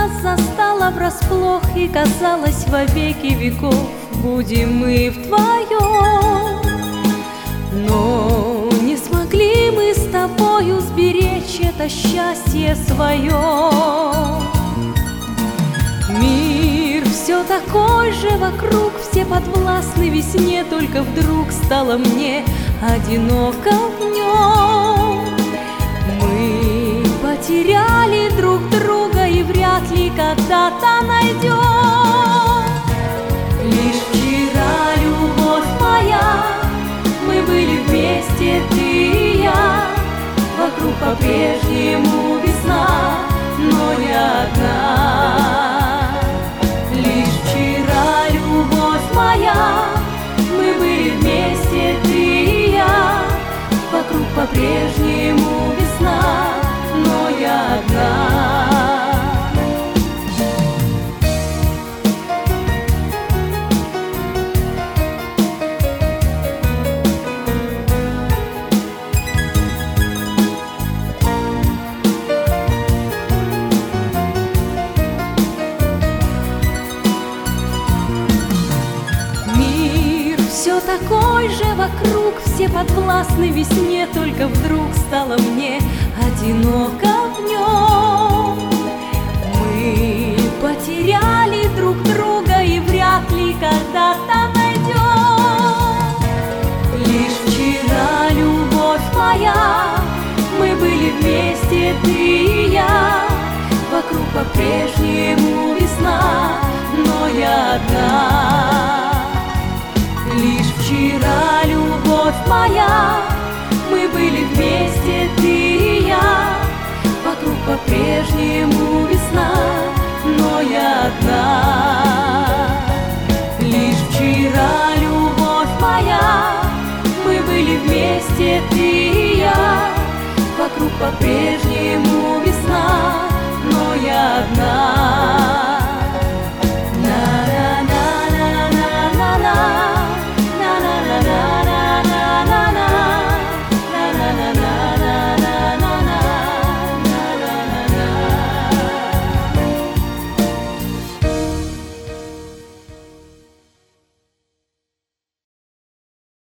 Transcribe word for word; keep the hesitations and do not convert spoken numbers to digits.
нас застала врасплох, и казалось, во веки веков будем мы вдвоем. Но не смогли мы с тобою сберечь это счастье свое. Мир все такой же вокруг, все подвластны весне, только вдруг стало мне одиноко в нем. Мы потеряли друг друга и вряд ли когда-то найдем. Лишь вчера, любовь моя, мы были вместе, ты и я. Вокруг по-прежнему весна, но не одна. Лишь вчера, любовь моя, мы были вместе, ты и я. Вокруг по-прежнему весна, но я одна. Все такой же вокруг, все подвластны весне, только вдруг стало мне одиноко в нем. Мы потеряли друг друга и вряд ли когда-то найдем. Лишь вчера, любовь моя, мы были вместе, ты и я. Вокруг по-прежнему весна, но я одна. Лишь вчера, любовь моя, мы были вместе, ты и я. Вокруг по-прежнему весна, но я одна. Лишь вчера, любовь моя, мы были вместе, ты и я. Вокруг по-прежнему